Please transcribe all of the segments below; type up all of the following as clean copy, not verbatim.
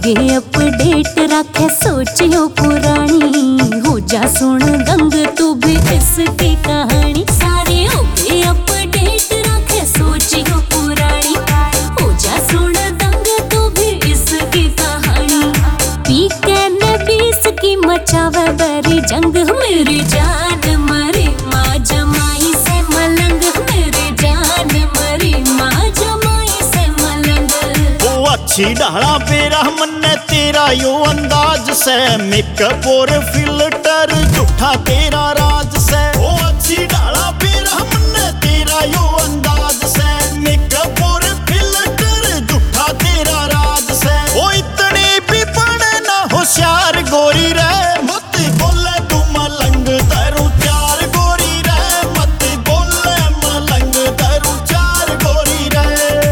होगे अपडेट रखे सोचियो पुरानी, हो जा सुन दंग तू भी इसकी कहानी। सारे होगे अपडेट रखे सोचियो पुरानी, हो जा सुन दंग तू भी इसकी कहानी। पी के ने 20 की मचावे बेरी जंग, मेरी जान मरी माँ जमाई से मलंग, मेरी जान मरी माँ जमाई से मलंग। ओ अच्छी डाला बेरा मन्ने तेरा यो अंदाज से, मेकअप और फिल्टर झूठा तेरा राज से। ओ अच्छी डाला बेरा मन्ने तेरा यो अंदाज से, मेकअप और फिल्टर झूठा तेरा राज से। ओ इतनी भी बड़े ना होशियार गोरी रे, मत बोले तू मलंग तेरू चार गोरी रे, मत बोले मलंग तेरू चार गोरी रे।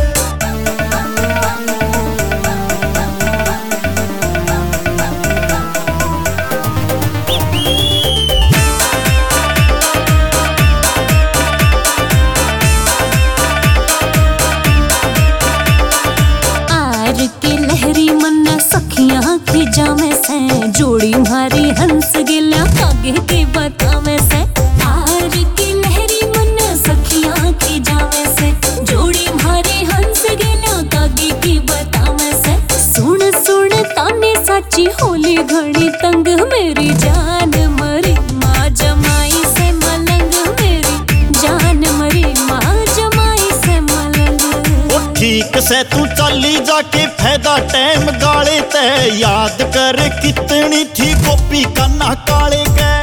के लहरी मन्ना सखियां खिजा में से, जोड़ी मारी हंस गिला कागे के बता में से। आर की लहरी मन्ना सखियां खिजा में से, जोड़ी मारी हंस गिला कागे के बता में से। सुन सुन ताने साची होली घड़ी तंग, मेरी जान मरी माँ जमाई से मलंग, मेरी जान मरी माँ जमाई से मलंग। ठीक से तू चली जाके फायदा टाइम गाले ते, याद कर कितनी थी गोपी कन्ना काले के।